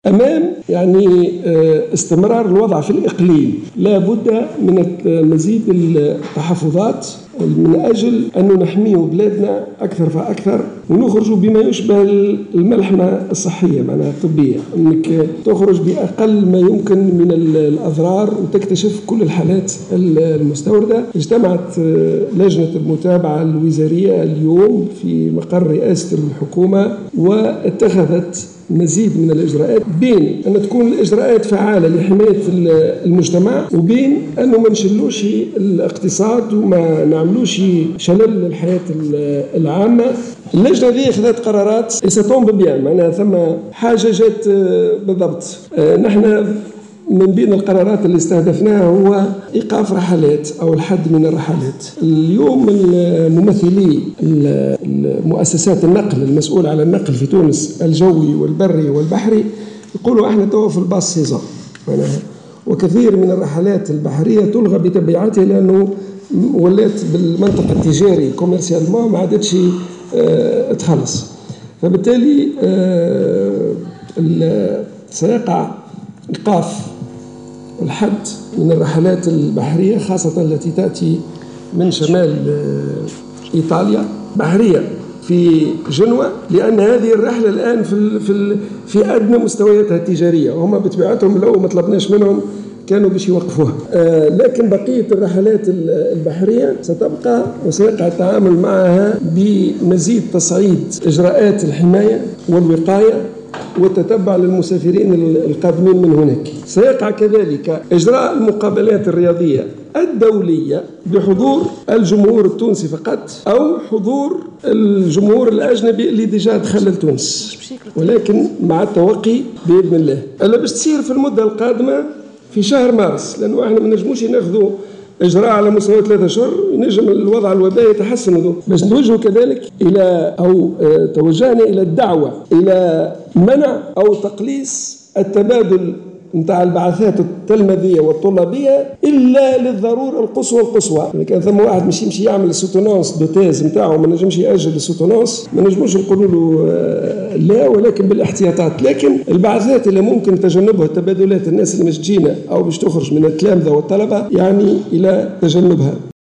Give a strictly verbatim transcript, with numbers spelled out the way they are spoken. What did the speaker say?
أمام يعني استمرار الوضع في الإقليم لا بد من مزيد التحفظات من أجل أن نحميه بلادنا أكثر فأكثر ونخرج بما يشبه الملحمة الصحية معناها الطبية، أنك تخرج بأقل ما يمكن من الأضرار وتكتشف كل الحالات المستوردة. اجتمعت لجنة المتابعة الوزارية اليوم في مقر رئاسة الحكومة واتخذت مزيد من الإجراءات بين أن تكون الإجراءات فعالة لحماية المجتمع وبين أنه ما نشلوش الاقتصاد وما نعملوش شلل للحياة العامة. اللجنة هذه أخذت قرارات ستقوم ببيان معناها ثم حاجة جات بالضبط. نحن من بين القرارات اللي استهدفناها هو إيقاف رحلات أو الحد من الرحلات. اليوم ممثلي مؤسسات النقل المسؤول على النقل في تونس الجوي والبري والبحري يقولوا احنا توا في الباص سيزون، وكثير من الرحلات البحرية تلغى بتبعاتها لأنه ولات بالمنطقة التجاري كوميرسيالمون ما عادتش اه تخلص، فبالتالي اه سيقع إيقاف الحد من الرحلات البحرية خاصة التي تأتي من شمال إيطاليا بحرية في جنوة، لأن هذه الرحلة الآن في في في أدنى مستوياتها التجارية، وهم بطبيعتهم لو ما طلبناش منهم كانوا باش يوقفوها. آه لكن بقية الرحلات البحرية ستبقى وسيقع التعامل معها بمزيد تصعيد إجراءات الحماية والوقاية والتتبع للمسافرين القادمين من هناك. سيقع كذلك إجراء المقابلات الرياضية الدولية بحضور الجمهور التونسي فقط أو حضور الجمهور الأجنبي اللي ديجا دخل لتونس، ولكن مع التوقي بإذن الله. ألا باش تصير في المدة القادمة في شهر مارس، لأنه احنا ما نجموش ناخذوا إجراء على مستوى ثلاثة أشهر، ينجم الوضع الوبائي يتحسن. باش نتوجهوا كذلك إلى أو توجهنا إلى الدعوة إلى منع أو تقليص التبادل نتاع البعثات التلميذية والطلابية إلا للضرورة القصوى القصوى. يعني كان ثم واحد مش يمشي يعمل السوتونانس دو تيز نتاعو ما نجمش يأجل السوتونانس، ما نجموش نقولوا له لا، ولكن بالاحتياطات. لكن البعثات اللي ممكن تجنبها التبادلات الناس اللي مش تجينا أو باش تخرج من التلامذة والطلبة يعني إلى تجنبها.